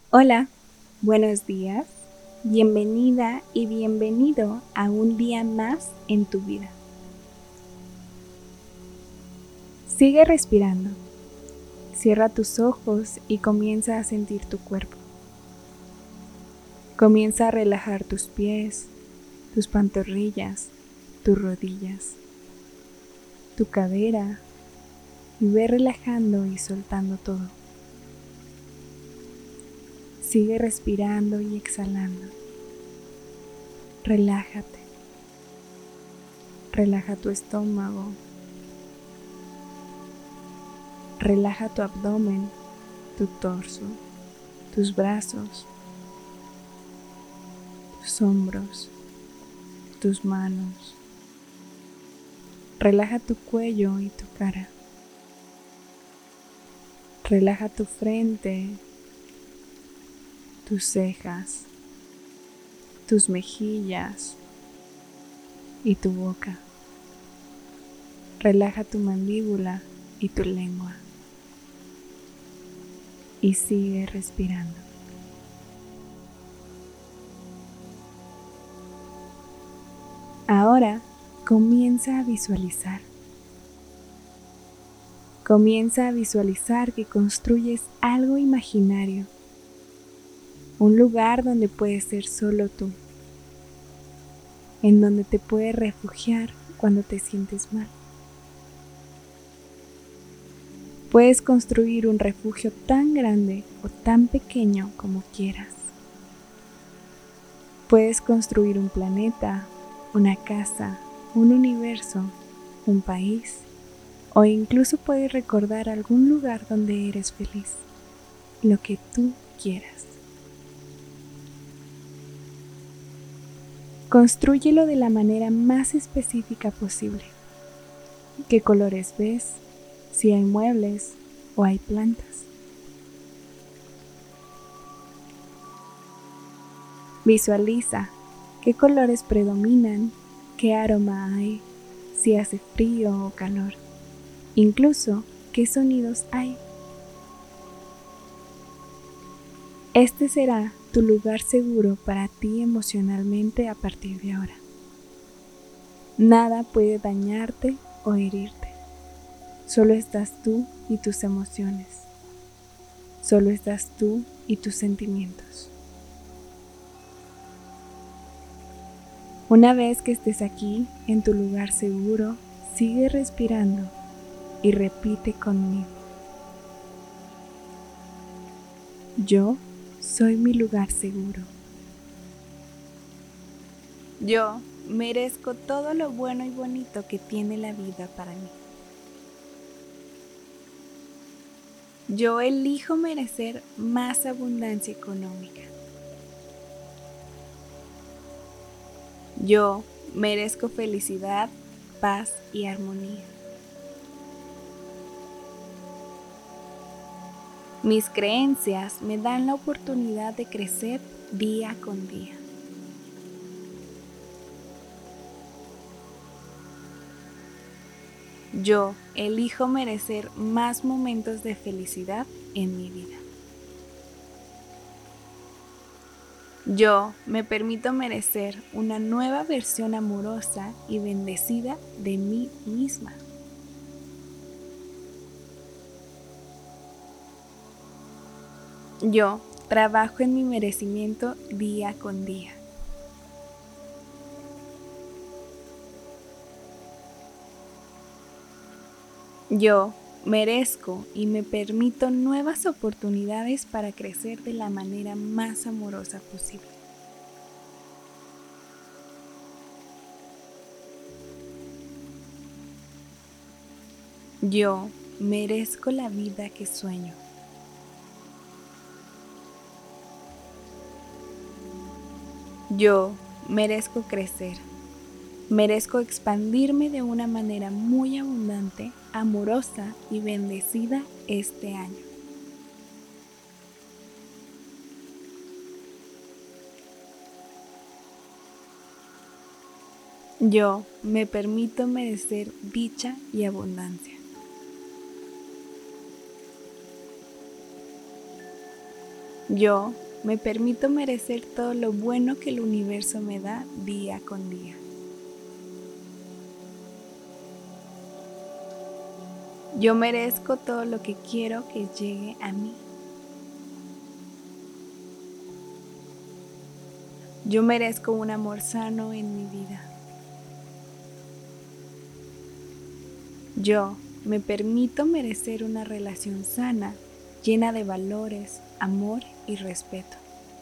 Hola, buenos días, bienvenida y bienvenido a un día más en tu vida. Sigue respirando, cierra tus ojos y comienza a sentir tu cuerpo. Comienza a relajar tus pies, tus pantorrillas, tus rodillas, tu cadera y ve relajando y soltando todo. Sigue respirando y exhalando. Relájate. Relaja tu estómago. Relaja tu abdomen, tu torso, tus brazos, tus hombros, tus manos. Relaja tu cuello y tu cara. Relaja tu frente, tus cejas, tus mejillas y tu boca. Relaja tu mandíbula y tu lengua. Y sigue respirando. Ahora comienza a visualizar. Comienza a visualizar que construyes algo imaginario. Un lugar donde puedes ser solo tú. En donde te puedes refugiar cuando te sientes mal. Puedes construir un refugio tan grande o tan pequeño como quieras. Puedes construir un planeta, una casa, un universo, un país, o incluso puedes recordar algún lugar donde eres feliz, lo que tú quieras. Constrúyelo de la manera más específica posible. ¿Qué colores ves? Si hay muebles o hay plantas. Visualiza qué colores predominan, qué aroma hay, si hace frío o calor, incluso qué sonidos hay. Este será tu lugar seguro para ti emocionalmente a partir de ahora. Nada puede dañarte o herirte. Solo estás tú y tus emociones. Solo estás tú y tus sentimientos. Una vez que estés aquí, en tu lugar seguro, sigue respirando y repite conmigo. Yo soy mi lugar seguro. Yo merezco todo lo bueno y bonito que tiene la vida para mí. Yo elijo merecer más abundancia económica. Yo merezco felicidad, paz y armonía. Mis creencias me dan la oportunidad de crecer día con día. Yo elijo merecer más momentos de felicidad en mi vida. Yo me permito merecer una nueva versión amorosa y bendecida de mí misma. Yo trabajo en mi merecimiento día con día. Yo merezco y me permito nuevas oportunidades para crecer de la manera más amorosa posible. Yo merezco la vida que sueño. Yo merezco crecer. Merezco expandirme de una manera muy abundante, amorosa y bendecida este año. Yo me permito merecer dicha y abundancia. Yo me permito merecer todo lo bueno que el universo me da día con día. Yo merezco todo lo que quiero que llegue a mí. Yo merezco un amor sano en mi vida. Yo me permito merecer una relación sana, llena de valores, amor y respeto.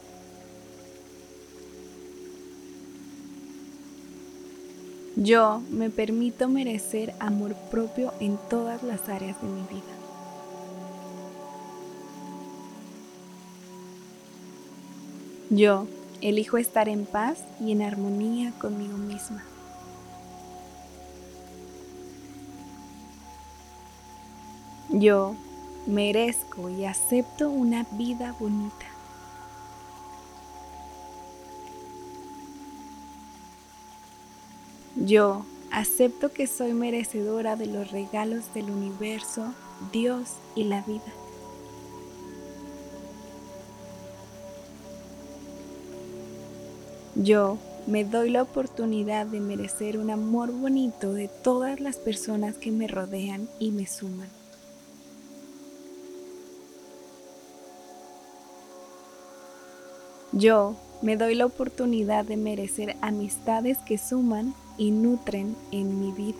Yo me permito merecer amor propio en todas las áreas de mi vida. Yo elijo estar en paz y en armonía conmigo misma. Yo merezco y acepto una vida bonita. Yo acepto que soy merecedora de los regalos del universo, Dios y la vida. Yo me doy la oportunidad de merecer un amor bonito de todas las personas que me rodean y me suman. Yo me doy la oportunidad de merecer amistades que suman y nutren en mi vida.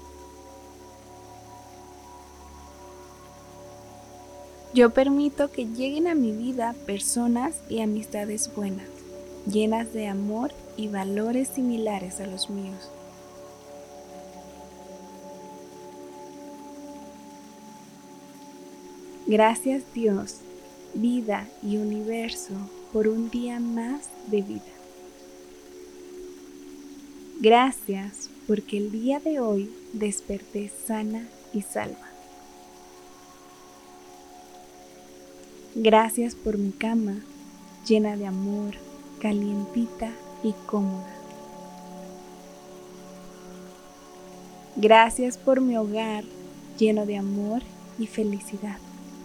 Yo permito que lleguen a mi vida personas y amistades buenas, llenas de amor y valores similares a los míos. Gracias Dios, vida y universo por un día más de vida. Gracias porque el día de hoy desperté sana y salva. Gracias por mi cama, llena de amor, calientita y cómoda. Gracias por mi hogar, lleno de amor y felicidad.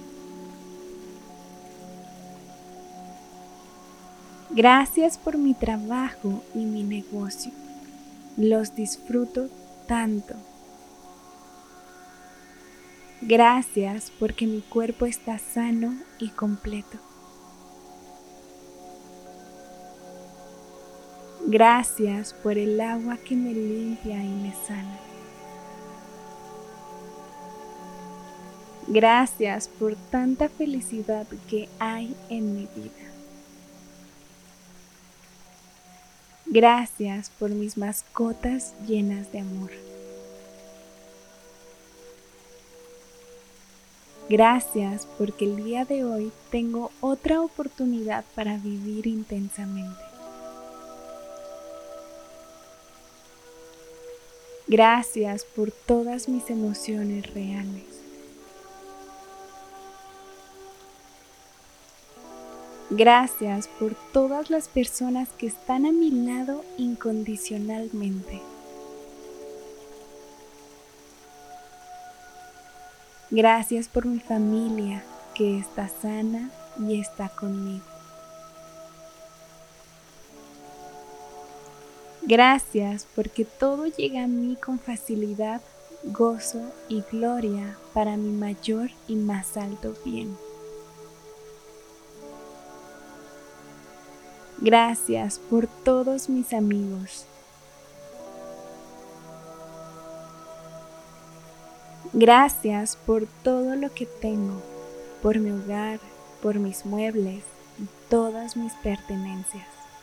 Gracias por mi trabajo y mi negocio. Los disfruto tanto. Gracias porque mi cuerpo está sano y completo. Gracias por el agua que me limpia y me sana. Gracias por tanta felicidad que hay en mi vida. Gracias por mis mascotas llenas de amor. Gracias porque el día de hoy tengo otra oportunidad para vivir intensamente. Gracias por todas mis emociones reales. Gracias por todas las personas que están a mi lado incondicionalmente. Gracias por mi familia que está sana y está conmigo. Gracias porque todo llega a mí con facilidad, gozo y gloria para mi mayor y más alto bien. Gracias por todos mis amigos. Gracias por todo lo que tengo, por mi hogar, por mis muebles y todas mis pertenencias.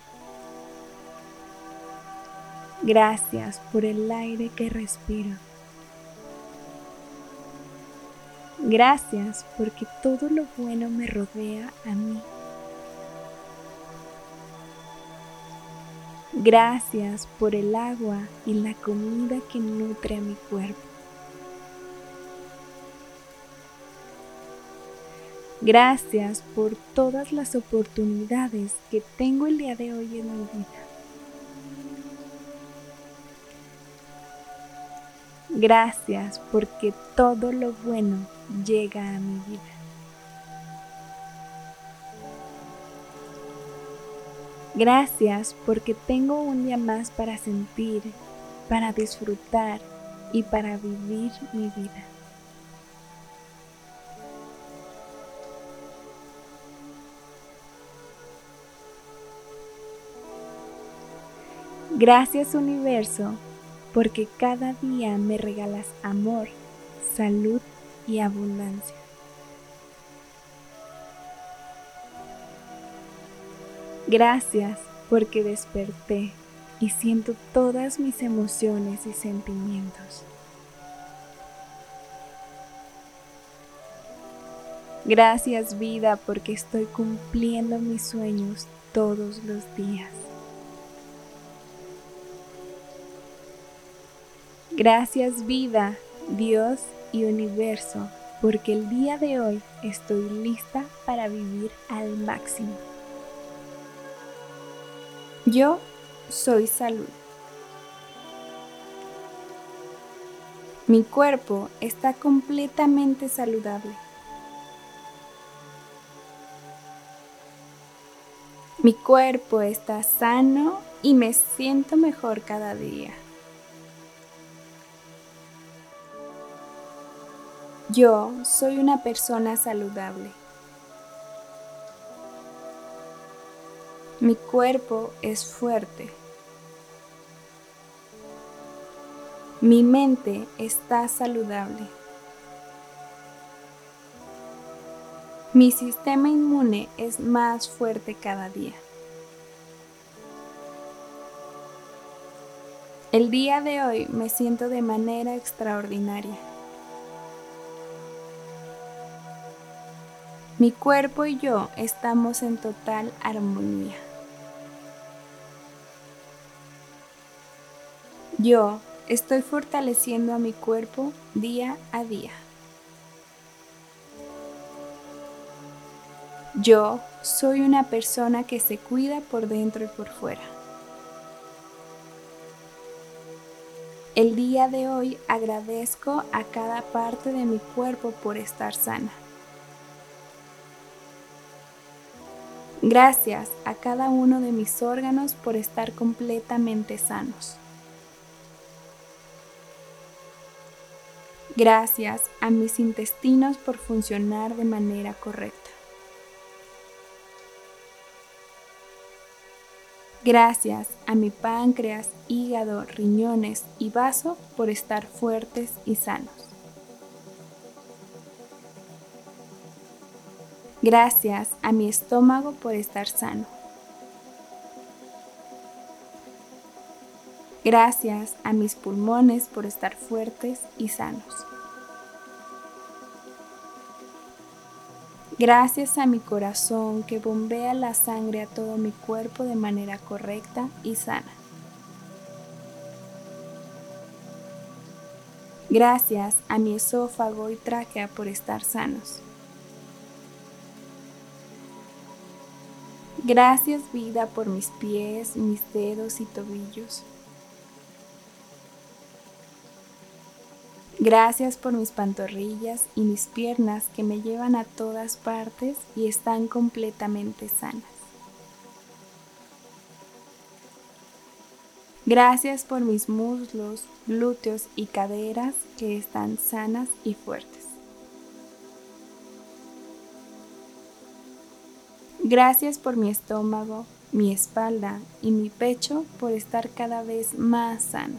Gracias por el aire que respiro. Gracias porque todo lo bueno me rodea a mí. Gracias por el agua y la comida que nutre a mi cuerpo. Gracias por todas las oportunidades que tengo el día de hoy en mi vida. Gracias porque todo lo bueno llega a mi vida. Gracias porque tengo un día más para sentir, para disfrutar y para vivir mi vida. Gracias, universo, porque cada día me regalas amor, salud y abundancia. Gracias porque desperté y siento todas mis emociones y sentimientos. Gracias, vida, porque estoy cumpliendo mis sueños todos los días. Gracias, vida, Dios y universo, porque el día de hoy estoy lista para vivir al máximo. Yo soy salud. Mi cuerpo está completamente saludable. Mi cuerpo está sano y me siento mejor cada día. Yo soy una persona saludable. Mi cuerpo es fuerte. Mi mente está saludable. Mi sistema inmune es más fuerte cada día. El día de hoy me siento de manera extraordinaria. Mi cuerpo y yo estamos en total armonía. Yo estoy fortaleciendo a mi cuerpo día a día. Yo soy una persona que se cuida por dentro y por fuera. El día de hoy agradezco a cada parte de mi cuerpo por estar sana. Gracias a cada uno de mis órganos por estar completamente sanos. Gracias a mis intestinos por funcionar de manera correcta. Gracias a mi páncreas, hígado, riñones y vaso por estar fuertes y sanos. Gracias a mi estómago por estar sano. Gracias a mis pulmones por estar fuertes y sanos. Gracias a mi corazón que bombea la sangre a todo mi cuerpo de manera correcta y sana. Gracias a mi esófago y tráquea por estar sanos. Gracias, vida, por mis pies, mis dedos y tobillos. Gracias por mis pantorrillas y mis piernas que me llevan a todas partes y están completamente sanas. Gracias por mis muslos, glúteos y caderas que están sanas y fuertes. Gracias por mi estómago, mi espalda y mi pecho por estar cada vez más sanos.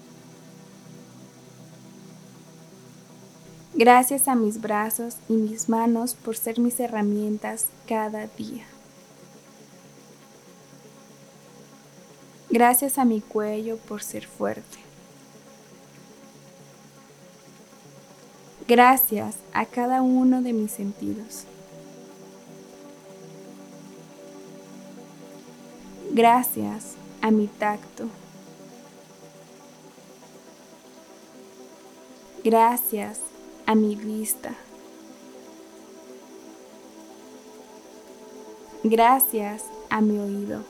Gracias a mis brazos y mis manos por ser mis herramientas cada día. Gracias a mi cuello por ser fuerte. Gracias a cada uno de mis sentidos. Gracias a mi tacto. Gracias a mi vista. Gracias a mi oído.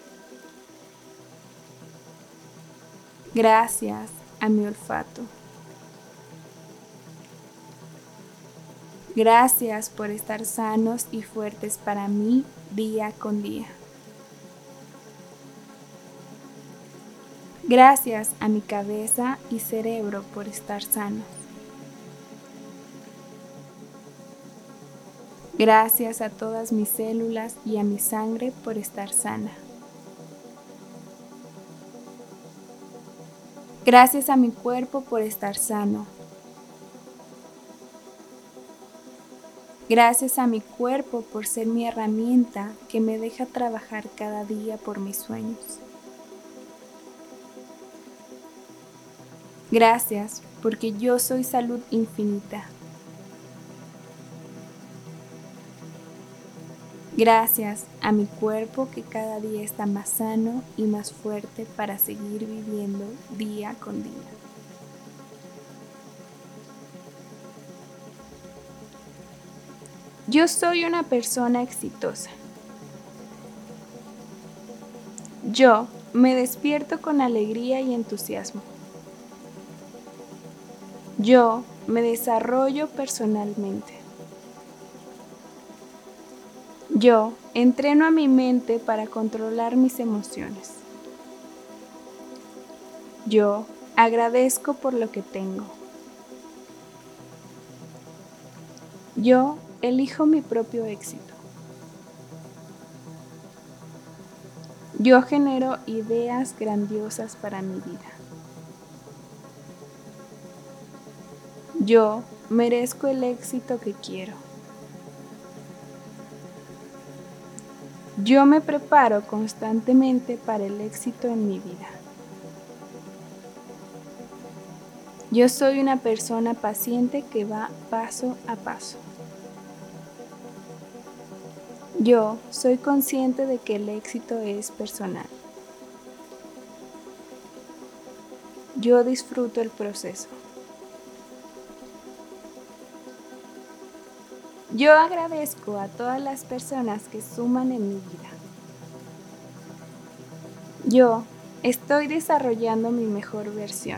Gracias a mi olfato. Gracias por estar sanos y fuertes para mí día con día. Gracias a mi cabeza y cerebro por estar sanos. Gracias a todas mis células y a mi sangre por estar sana. Gracias a mi cuerpo por estar sano. Gracias a mi cuerpo por ser mi herramienta que me deja trabajar cada día por mis sueños. Gracias porque yo soy salud infinita. Gracias a mi cuerpo que cada día está más sano y más fuerte para seguir viviendo día con día. Yo soy una persona exitosa. Yo me despierto con alegría y entusiasmo. Yo me desarrollo personalmente. Yo entreno a mi mente para controlar mis emociones. Yo agradezco por lo que tengo. Yo elijo mi propio éxito. Yo genero ideas grandiosas para mi vida. Yo merezco el éxito que quiero. Yo me preparo constantemente para el éxito en mi vida. Yo soy una persona paciente que va paso a paso. Yo soy consciente de que el éxito es personal. Yo disfruto el proceso. Yo agradezco a todas las personas que suman en mi vida. Yo estoy desarrollando mi mejor versión.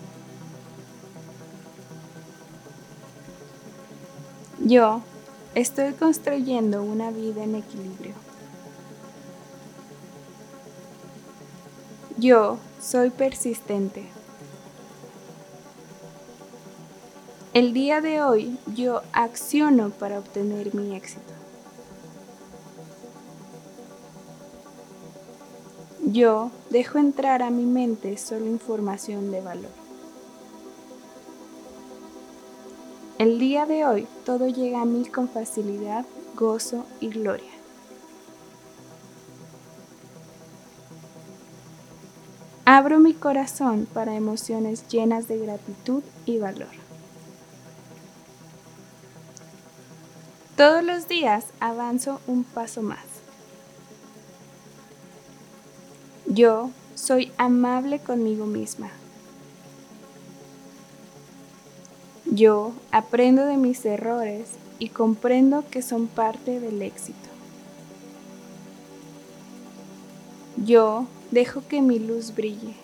Yo estoy construyendo una vida en equilibrio. Yo soy persistente. El día de hoy yo acciono para obtener mi éxito. Yo dejo entrar a mi mente solo información de valor. El día de hoy todo llega a mí con facilidad, gozo y gloria. Abro mi corazón para emociones llenas de gratitud y valor. Todos los días avanzo un paso más. Yo soy amable conmigo misma. Yo aprendo de mis errores y comprendo que son parte del éxito. Yo dejo que mi luz brille.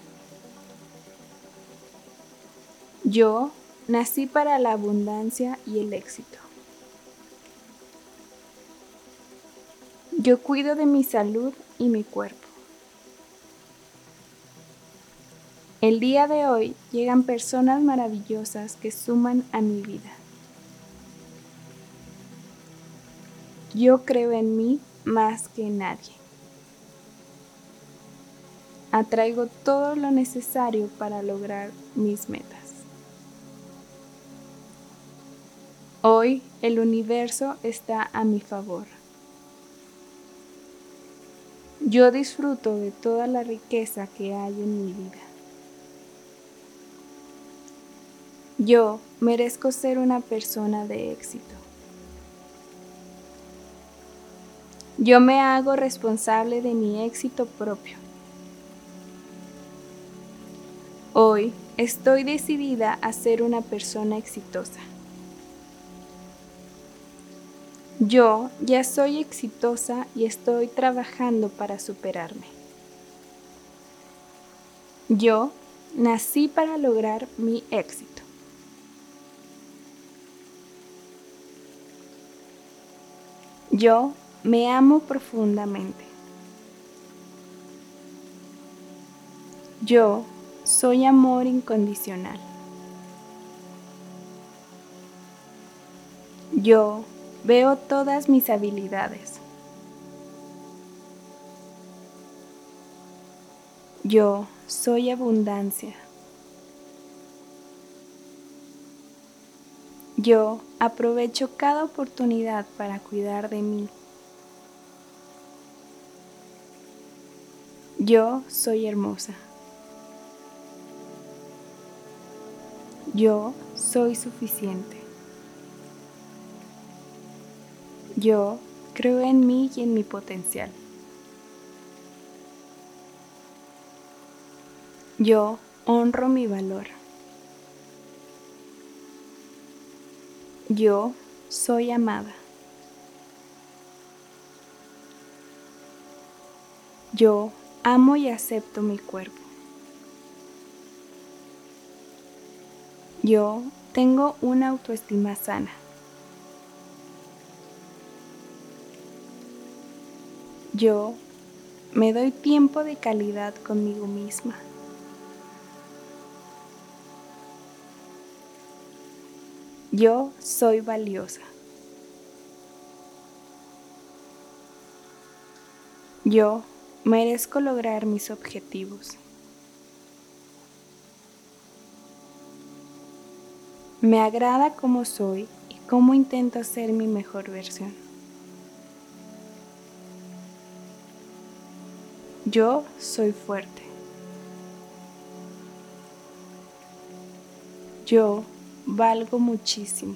Yo nací para la abundancia y el éxito. Yo cuido de mi salud y mi cuerpo. El día de hoy llegan personas maravillosas que suman a mi vida. Yo creo en mí más que nadie. Atraigo todo lo necesario para lograr mis metas. Hoy el universo está a mi favor. Yo disfruto de toda la riqueza que hay en mi vida. Yo merezco ser una persona de éxito. Yo me hago responsable de mi éxito propio. Hoy estoy decidida a ser una persona exitosa. Yo ya soy exitosa y estoy trabajando para superarme. Yo nací para lograr mi éxito. Yo me amo profundamente. Yo soy amor incondicional. Yo veo todas mis habilidades. Yo soy abundancia. Yo aprovecho cada oportunidad para cuidar de mí. Yo soy hermosa. Yo soy suficiente. Yo creo en mí y en mi potencial. Yo honro mi valor. Yo soy amada. Yo amo y acepto mi cuerpo. Yo tengo una autoestima sana. Yo me doy tiempo de calidad conmigo misma. Yo soy valiosa. Yo merezco lograr mis objetivos. Me agrada cómo soy y cómo intento ser mi mejor versión. Yo soy fuerte. Yo valgo muchísimo.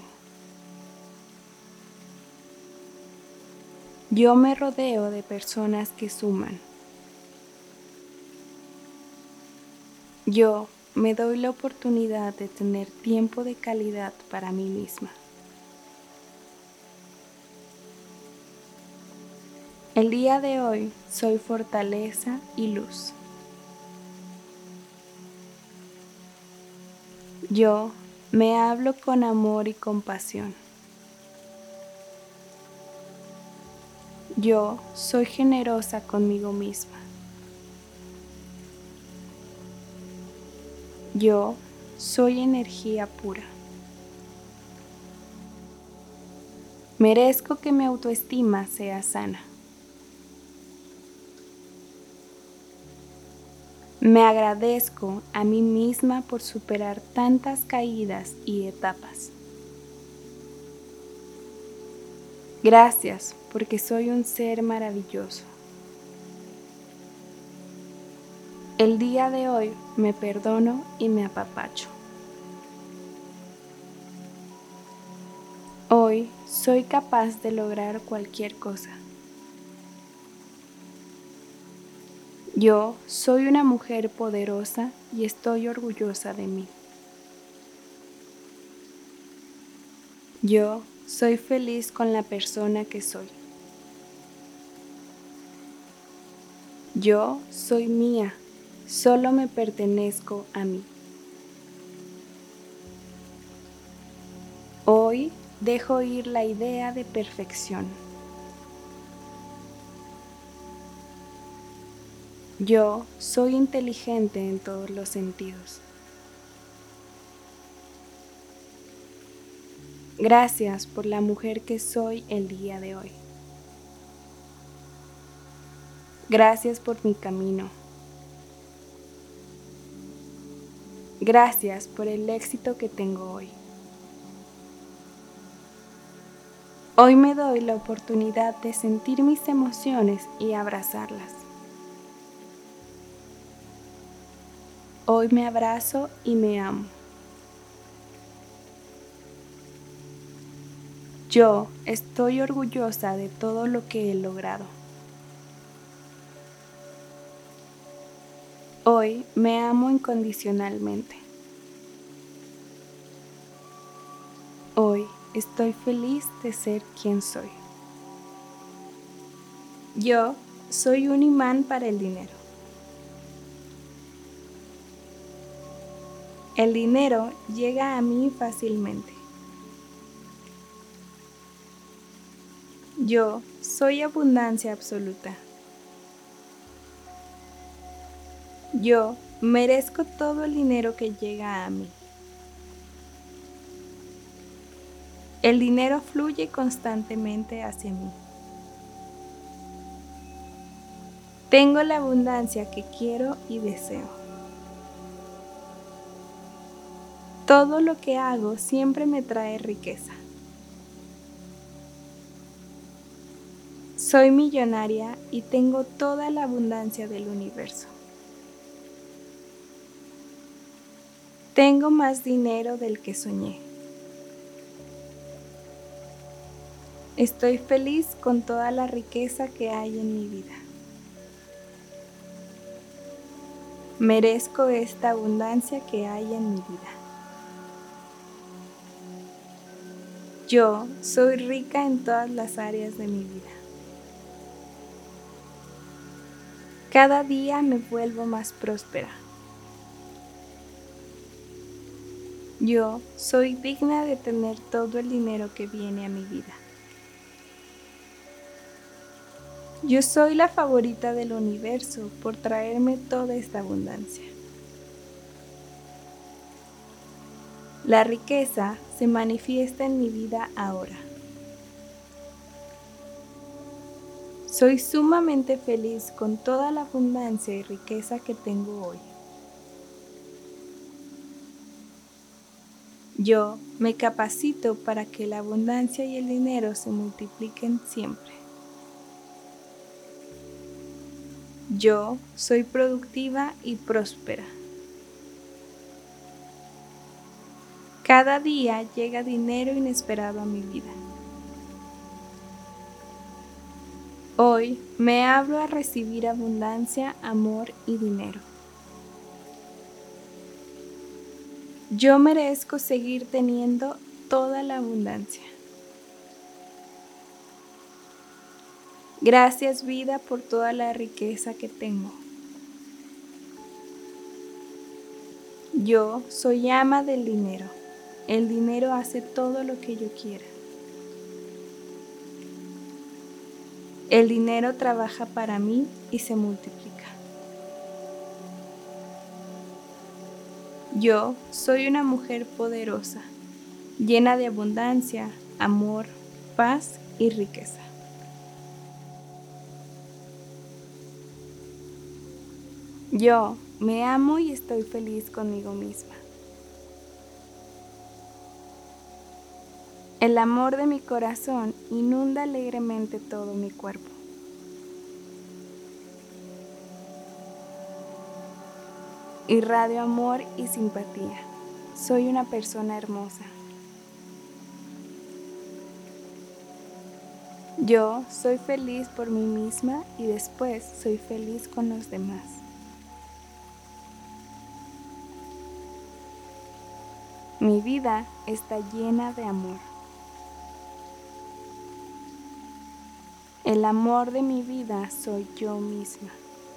Yo me rodeo de personas que suman. Yo me doy la oportunidad de tener tiempo de calidad para mí misma. El día de hoy soy fortaleza y luz. Yo me hablo con amor y compasión. Yo soy generosa conmigo misma. Yo soy energía pura. Merezco que mi autoestima sea sana. Me agradezco a mí misma por superar tantas caídas y etapas. Gracias porque soy un ser maravilloso. El día de hoy me perdono y me apapacho. Hoy soy capaz de lograr cualquier cosa. Yo soy una mujer poderosa y estoy orgullosa de mí. Yo soy feliz con la persona que soy. Yo soy mía, solo me pertenezco a mí. Hoy dejo ir la idea de perfección. Yo soy inteligente en todos los sentidos. Gracias por la mujer que soy el día de hoy. Gracias por mi camino. Gracias por el éxito que tengo hoy. Hoy me doy la oportunidad de sentir mis emociones y abrazarlas. Hoy me abrazo y me amo. Yo estoy orgullosa de todo lo que he logrado. Hoy me amo incondicionalmente. Hoy estoy feliz de ser quien soy. Yo soy un imán para el dinero. El dinero llega a mí fácilmente. Yo soy abundancia absoluta. Yo Merezco todo el dinero que llega a mí. El dinero fluye constantemente hacia mí. Tengo la abundancia que quiero y deseo. Todo lo que hago siempre me trae riqueza. Soy millonaria y tengo toda la abundancia del universo. Tengo más dinero del que soñé. Estoy feliz con toda la riqueza que hay en mi vida. Merezco esta abundancia que hay en mi vida. Yo soy rica en todas las áreas de mi vida. Cada día me vuelvo más próspera. Yo soy digna de tener todo el dinero que viene a mi vida. Yo soy la favorita del universo por traerme toda esta abundancia. La riqueza se manifiesta en mi vida ahora. Soy sumamente feliz con toda la abundancia y riqueza que tengo hoy. Yo me capacito para que la abundancia y el dinero se multipliquen siempre. Yo soy productiva y próspera. Cada día llega dinero inesperado a mi vida. Hoy me abro a recibir abundancia, amor y dinero. Yo merezco seguir teniendo toda la abundancia. Gracias, vida, por toda la riqueza que tengo. Yo soy ama del dinero. El dinero hace todo lo que yo quiera. El dinero trabaja para mí y se multiplica. Yo soy una mujer poderosa, llena de abundancia, amor, paz y riqueza. Yo me amo y estoy feliz conmigo misma. El amor de mi corazón inunda alegremente todo mi cuerpo. Irradio amor y simpatía. Soy una persona hermosa. Yo soy feliz por mí misma y después soy feliz con los demás. Mi vida está llena de amor. El amor de mi vida soy yo misma.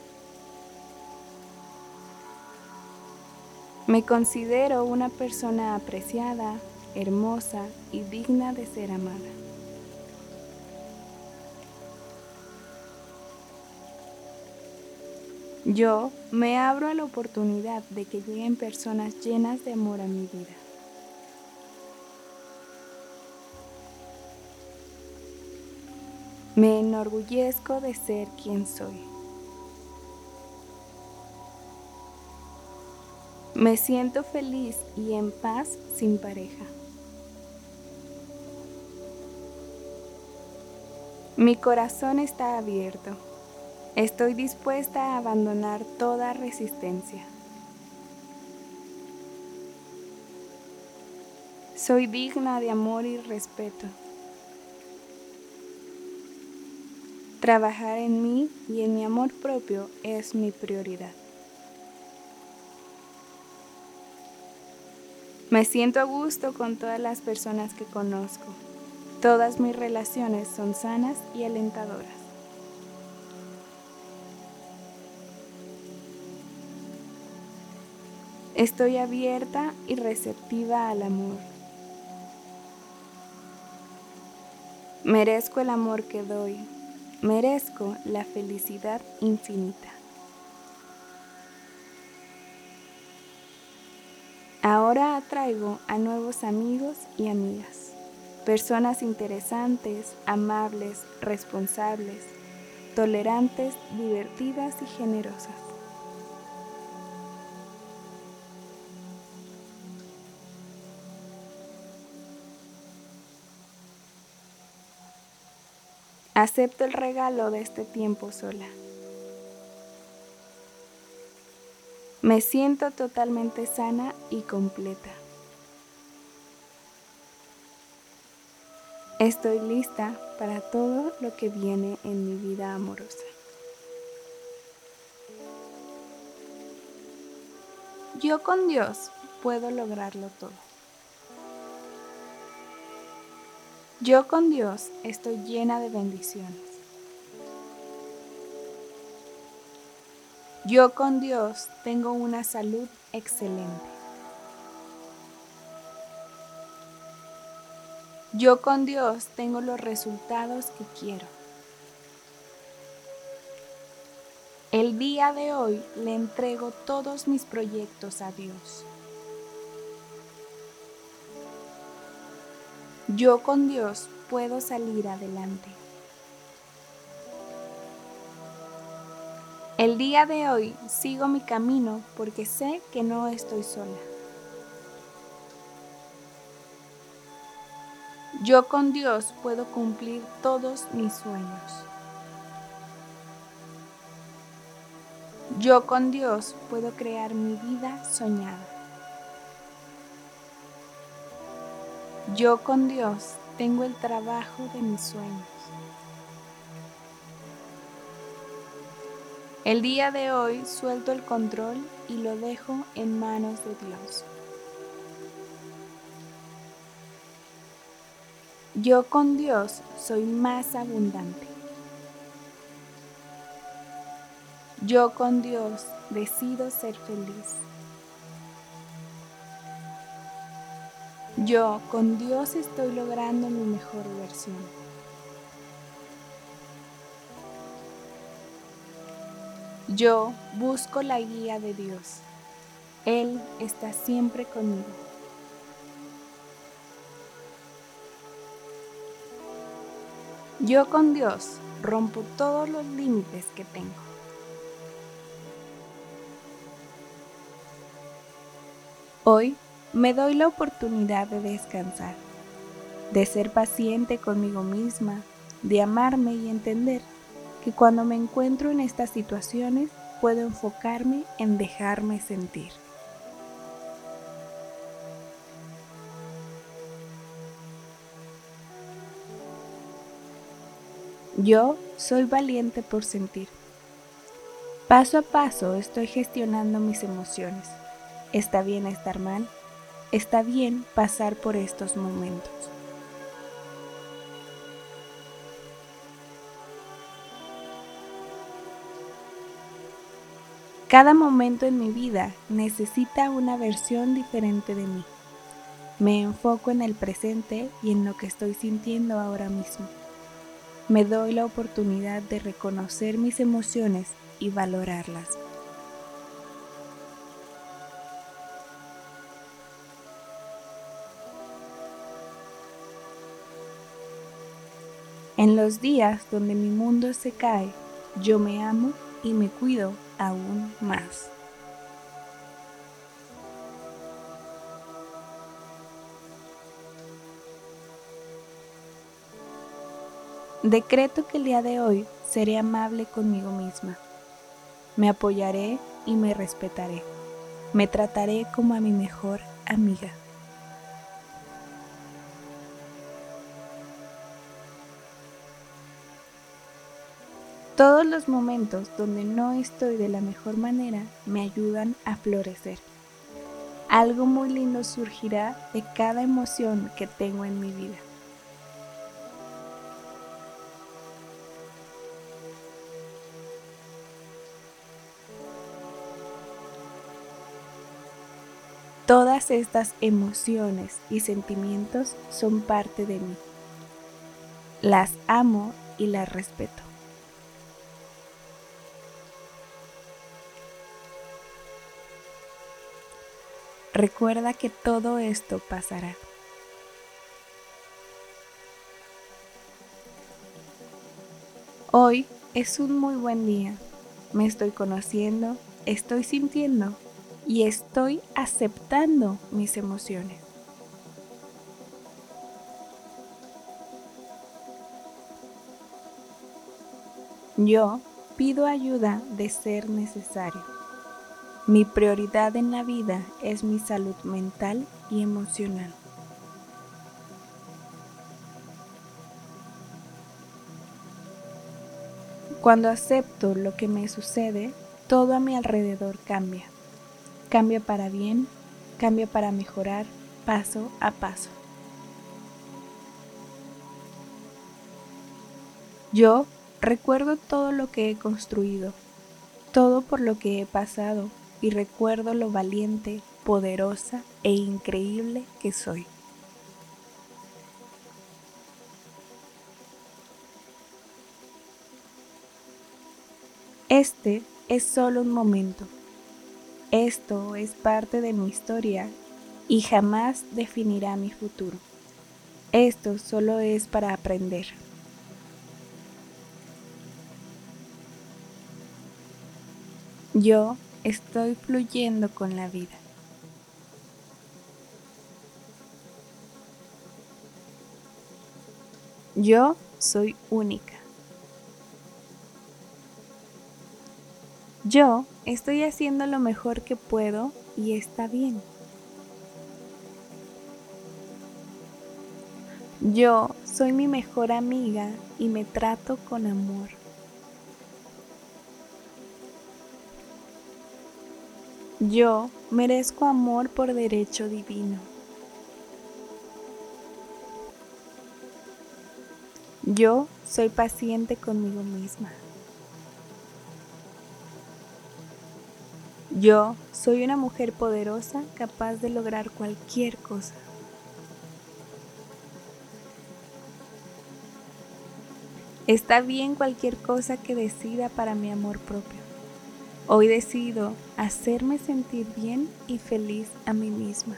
Me considero una persona apreciada, hermosa y digna de ser amada. Yo me abro a la oportunidad de que lleguen personas llenas de amor a mi vida. Me enorgullezco de ser quien soy. Me siento feliz y en paz sin pareja. Mi corazón está abierto. Estoy dispuesta a abandonar toda resistencia. Soy digna de amor y respeto. Trabajar en mí y en mi amor propio es mi prioridad. Me siento a gusto con todas las personas que conozco. Todas mis relaciones son sanas y alentadoras. Estoy abierta y receptiva al amor. Merezco el amor que doy. Merezco la felicidad infinita. Ahora atraigo a nuevos amigos y amigas, personas interesantes, amables, responsables, tolerantes, divertidas y generosas. Acepto el regalo de este tiempo sola. Me siento totalmente sana y completa. Estoy lista para todo lo que viene en mi vida amorosa. Yo con Dios puedo lograrlo todo. Yo con Dios estoy llena de bendiciones. Yo con Dios tengo una salud excelente. Yo con Dios tengo los resultados que quiero. El día de hoy le entrego todos mis proyectos a Dios. Yo con Dios puedo salir adelante. El día de hoy sigo mi camino porque sé que no estoy sola. Yo con Dios puedo cumplir todos mis sueños. Yo con Dios puedo crear mi vida soñada. Yo con Dios tengo el trabajo de mis sueños. El día de hoy suelto el control y lo dejo en manos de Dios. Yo con Dios soy más abundante. Yo con Dios decido ser feliz. Yo con Dios estoy logrando mi mejor versión. Yo busco la guía de Dios. Él está siempre conmigo. Yo con Dios rompo todos los límites que tengo. Hoy me doy la oportunidad de descansar, de ser paciente conmigo misma, de amarme y entender que cuando me encuentro en estas situaciones puedo enfocarme en dejarme sentir. Yo soy valiente por sentir. Paso a paso estoy gestionando mis emociones. Está bien estar mal, está bien pasar por estos momentos. Cada momento en mi vida necesita una versión diferente de mí. Me enfoco en el presente y en lo que estoy sintiendo ahora mismo. Me doy la oportunidad de reconocer mis emociones y valorarlas. En los días donde mi mundo se cae, yo me amo y me cuido aún más. Decreto que el día de hoy seré amable conmigo misma. Me apoyaré y me respetaré. Me trataré como a mi mejor amiga. Todos los momentos donde no estoy de la mejor manera me ayudan a florecer. Algo muy lindo surgirá de cada emoción que tengo en mi vida. Todas estas emociones y sentimientos son parte de mí. Las amo y las respeto. Recuerda que todo esto pasará. Hoy es un muy buen día. Me estoy conociendo, estoy sintiendo y estoy aceptando mis emociones. Yo pido ayuda de ser necesario. Mi prioridad en la vida es mi salud mental y emocional. Cuando acepto lo que me sucede, todo a mi alrededor cambia. Cambia para bien, cambia para mejorar paso a paso. Yo recuerdo todo lo que he construido, todo por lo que he pasado y recuerdo lo valiente, poderosa e increíble que soy. Este es solo un momento. Esto es parte de mi historia y jamás definirá mi futuro. Esto solo es para aprender. Yo estoy fluyendo con la vida. Yo soy única. Yo estoy haciendo lo mejor que puedo y está bien. Yo soy mi mejor amiga y me trato con amor. Yo merezco amor por derecho divino. Yo soy paciente conmigo misma. Yo soy una mujer poderosa capaz de lograr cualquier cosa. Está bien cualquier cosa que decida para mi amor propio. Hoy decido hacerme sentir bien y feliz a mí misma.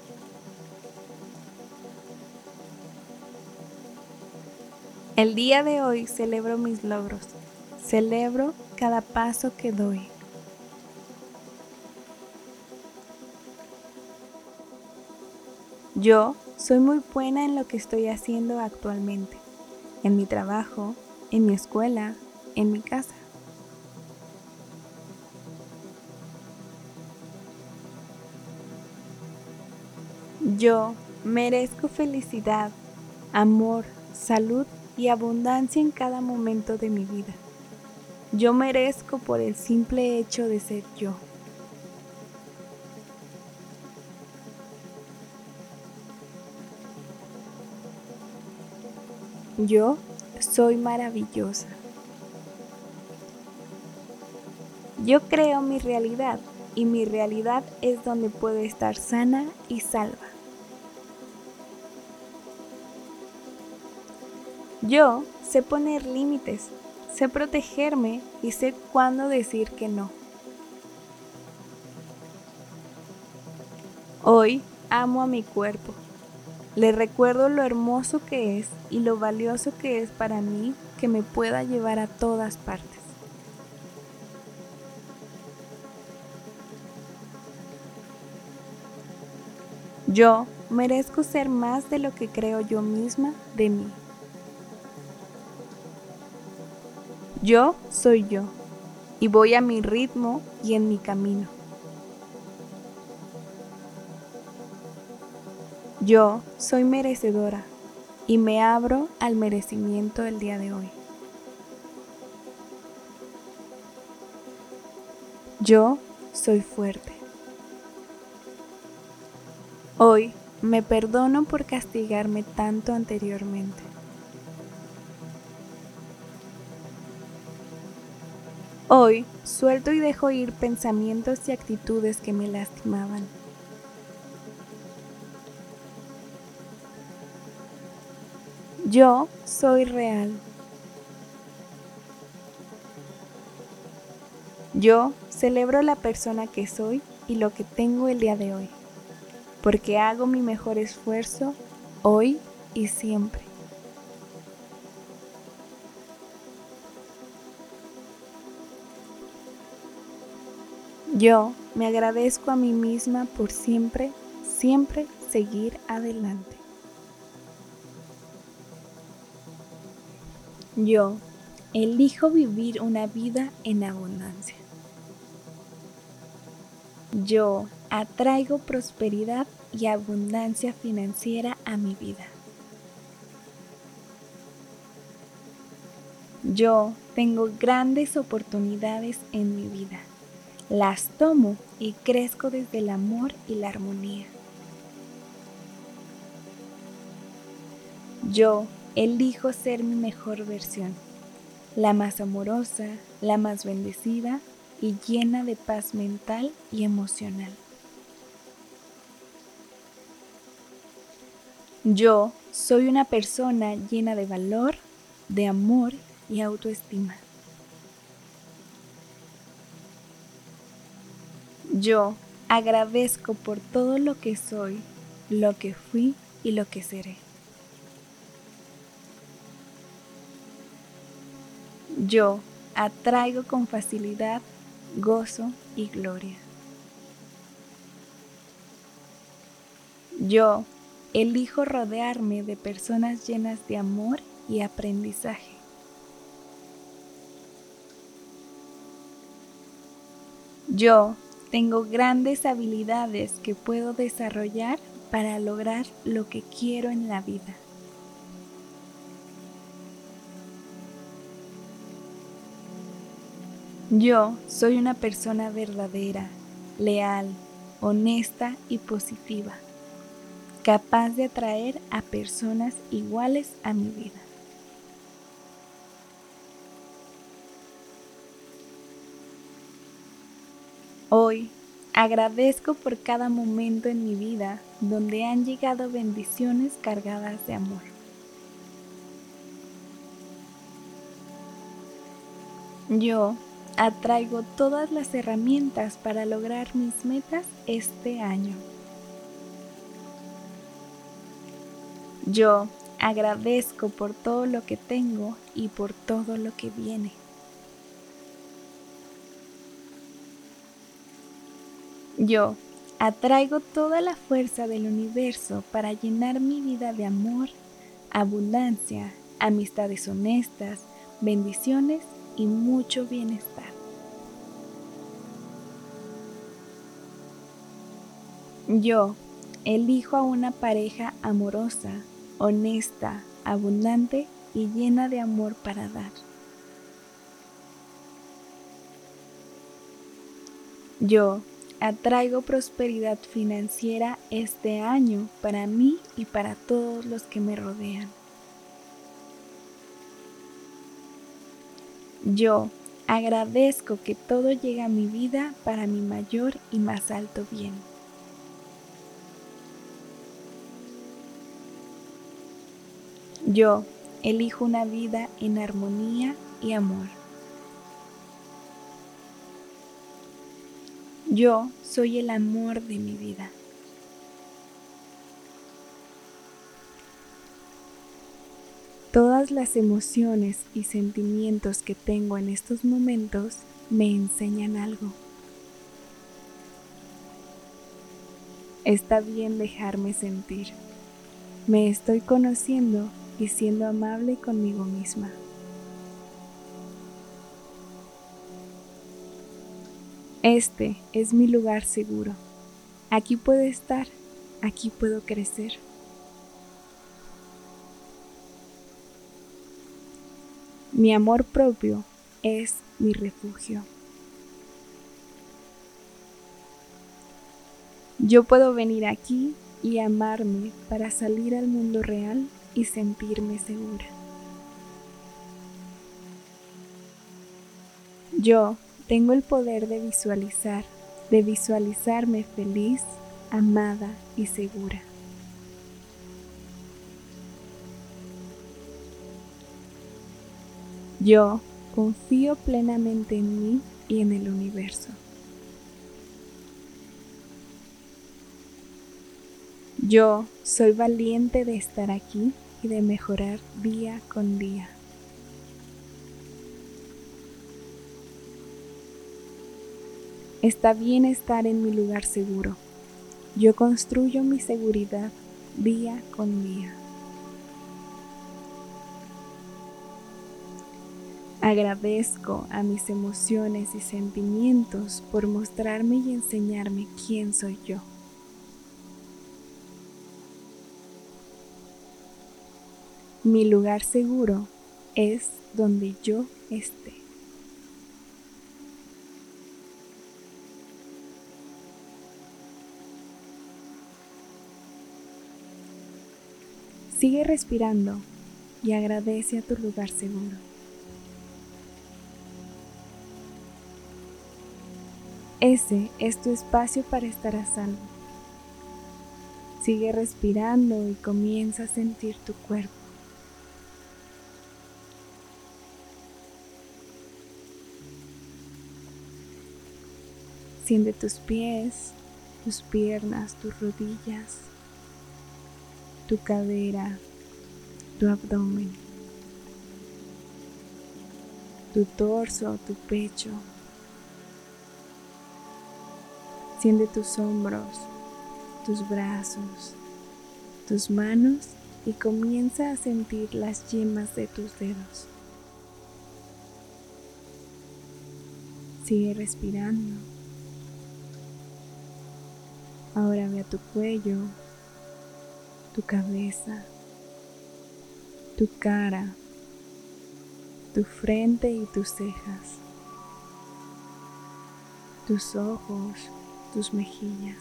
El día de hoy celebro mis logros. Celebro cada paso que doy. Yo soy muy buena en lo que estoy haciendo actualmente, en mi trabajo, en mi escuela, en mi casa. Yo merezco felicidad, amor, salud y abundancia en cada momento de mi vida. Yo merezco por el simple hecho de ser yo. Yo soy maravillosa. Yo creo mi realidad y mi realidad es donde puedo estar sana y salva. Yo sé poner límites, sé protegerme y sé cuándo decir que no. Hoy amo a mi cuerpo. Le recuerdo lo hermoso que es y lo valioso que es para mí que me pueda llevar a todas partes. Yo merezco ser más de lo que creo yo misma de mí. Yo soy yo y voy a mi ritmo y en mi camino. Yo soy merecedora y me abro al merecimiento el día de hoy. Yo soy fuerte. Hoy me perdono por castigarme tanto anteriormente. Hoy suelto y dejo ir pensamientos y actitudes que me lastimaban. Yo soy real. Yo celebro la persona que soy y lo que tengo el día de hoy. porque hago mi mejor esfuerzo hoy y siempre. Yo me agradezco a mí misma por siempre, siempre seguir adelante. Yo elijo vivir una vida en abundancia. Yo atraigo prosperidad y abundancia financiera a mi vida. Yo tengo grandes oportunidades en mi vida. Las tomo y crezco desde el amor y la armonía. Yo elijo ser mi mejor versión, la más amorosa, la más bendecida y llena de paz mental y emocional. Yo soy una persona llena de valor, de amor y autoestima. Yo agradezco por todo lo que soy, lo que fui y lo que seré. Yo atraigo con facilidad gozo y gloria. Yo elijo rodearme de personas llenas de amor y aprendizaje. Yo tengo grandes habilidades que puedo desarrollar para lograr lo que quiero en la vida. Yo soy una persona verdadera, leal, honesta y positiva, capaz de atraer a personas iguales a mi vida. Hoy agradezco por cada momento en mi vida donde han llegado bendiciones cargadas de amor. Yo atraigo todas las herramientas para lograr mis metas este año. Yo agradezco por todo lo que tengo y por todo lo que viene. Yo atraigo toda la fuerza del universo para llenar mi vida de amor, abundancia, amistades honestas, bendiciones y mucho bienestar. Yo elijo a una pareja amorosa, honesta, abundante y llena de amor para dar. Yo atraigo prosperidad financiera este año para mí y para todos los que me rodean. Yo agradezco que todo llega a mi vida para mi mayor y más alto bien. Yo elijo una vida en armonía y amor. Yo soy el amor de mi vida. Todas las emociones y sentimientos que tengo en estos momentos me enseñan algo. Está bien dejarme sentir. Me estoy conociendo y siendo amable conmigo misma. Este es mi lugar seguro. Aquí puedo estar, aquí puedo crecer. Mi amor propio es mi refugio. Yo puedo venir aquí y amarme para salir al mundo real y sentirme segura. Yo tengo el poder de visualizarme feliz, amada y segura. Yo confío plenamente en mí y en el universo. Yo soy valiente de estar aquí y de mejorar día con día. Está bien estar en mi lugar seguro. Yo construyo mi seguridad día con día. Agradezco a mis emociones y sentimientos por mostrarme y enseñarme quién soy yo. Mi lugar seguro es donde yo esté. Sigue respirando y agradece a tu lugar seguro. Ese es tu espacio para estar a salvo. Sigue respirando y comienza a sentir tu cuerpo. Siente tus pies, tus piernas, tus rodillas, tu cadera, tu abdomen, tu torso, tu pecho. Siente tus hombros, tus brazos, tus manos y comienza a sentir las yemas de tus dedos. Sigue respirando. Ahora ve a tu cuello, tu cabeza, tu cara, tu frente y tus cejas, tus ojos, tus mejillas.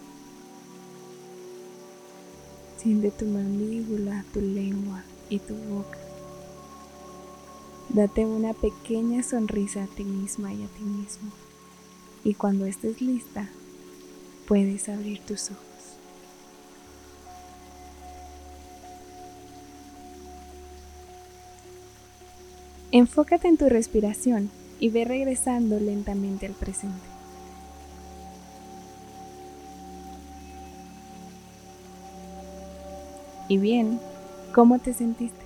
Siente tu mandíbula, tu lengua y tu boca. Date una pequeña sonrisa a ti misma y a ti mismo. Y cuando estés lista, puedes abrir tus ojos. Enfócate en tu respiración y ve regresando lentamente al presente. Y bien, ¿cómo te sentiste?